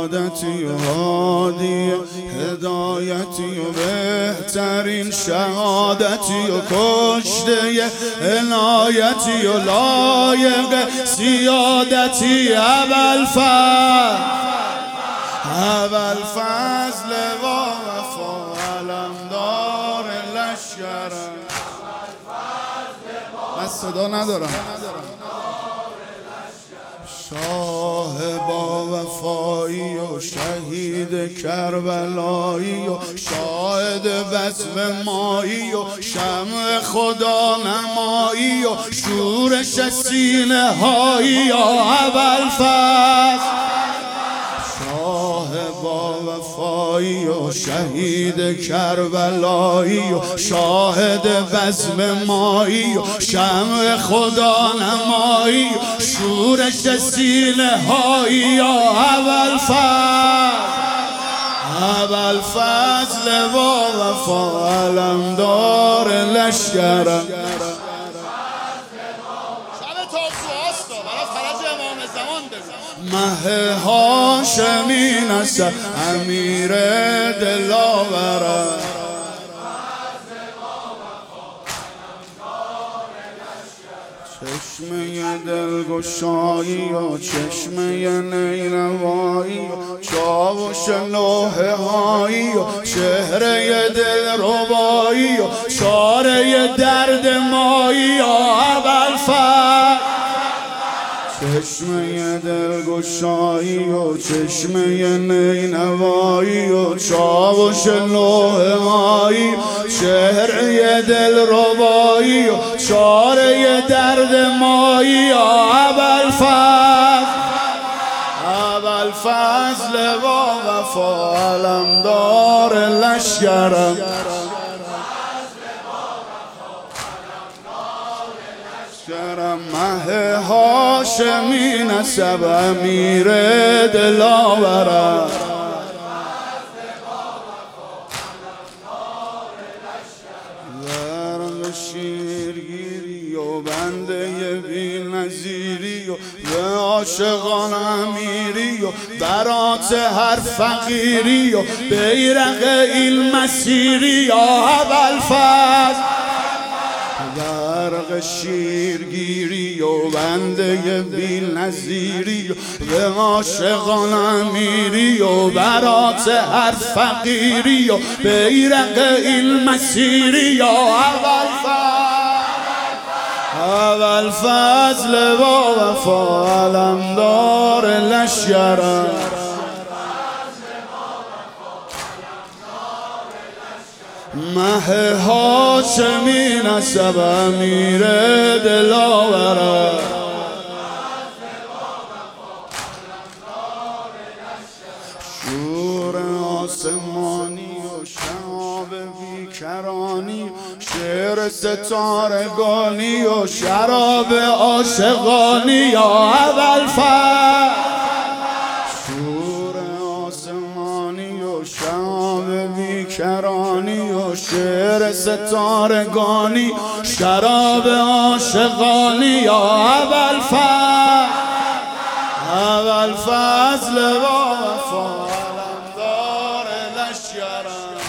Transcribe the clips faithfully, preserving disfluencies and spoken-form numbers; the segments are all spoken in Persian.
سعادتی و هادی هدایتی و بهترین شهادتی و کشته عنایتی و لایق سیادتی ابوالفضل ابوالفضل و وفا علمدار لشکرم. من صدا ندارم. شاه با وفایی و شهید کربلایی و شاهد بزم مایی و شمع خدا نمایی و شورش سینه هایی و ابوالفضل. شاه با وفایی و شهید کربلایی و شاهد بزم مایی و شمع خدا نمایی و شورش سینه هایی و ابوالفضل ابوالفضل با وفا علمدار لشکرم. مه هاشمی نسب امیر دلاورم. چشمه دلگشایی و چشمه نیروایی و چاوش لوحه هایی و چهره دلربایی و چاره درد مایی و ابوالفضل. چشمه دلگشایی و چشمه نینوایی و چاوش لوحه هایی چهره دلربایی و چاره درد مایی و ابوالفضل ابوالفضل با وفا علمدار لشکرم. مه هاشمی نسب امیر دلاورم. ورق شیرگیری و بنده بی نظیری و به عاشقان امیری و برات هر فقیری و بیرق این مسیری و ابوالفضل. برق شیرگیری و بنده بی نظیری و به عاشقان امیری و برات هر فقیری و بیرق این مسیری و ابوالفضل ابوالفضل با وفا علمدار لشکرم. مه هاشمی نسب امیر دلاورم. شور آسمانی و شهاب بیکرانی شعر ستارگانی و شراب عاشقانی و ابوالفضل. بیکرانی و شعر ستارگانی شراب عاشقانی و ابوالفضل ابوالفضل با وفا علمدار لشکرم.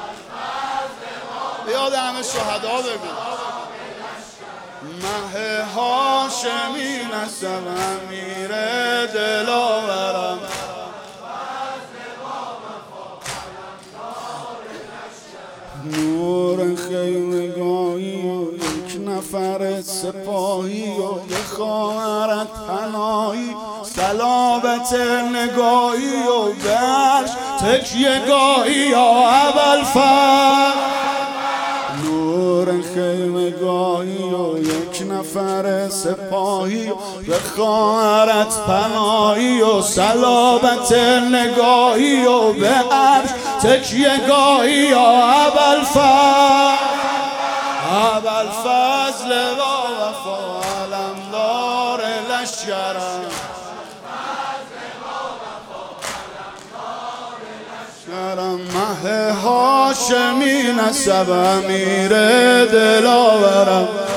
یاد همه شهدا بگو. مه هاشمی نسب امیر دلاورم. نور خیمگاهی و یک نفر سپاهی و یک خواهرت پناهی صلابت نگاهی و برش تکیه گاهی و ابوالفضل. نور خیمگاهی و یک نفر سپاهی به خواهرت پناهی و صلابت نگاهی و به عرش تکیه گاهی و ابوالفضل ابوالفضل با وفا علمدار لشکرم. مه هاشمی نسب امیر دلاورم.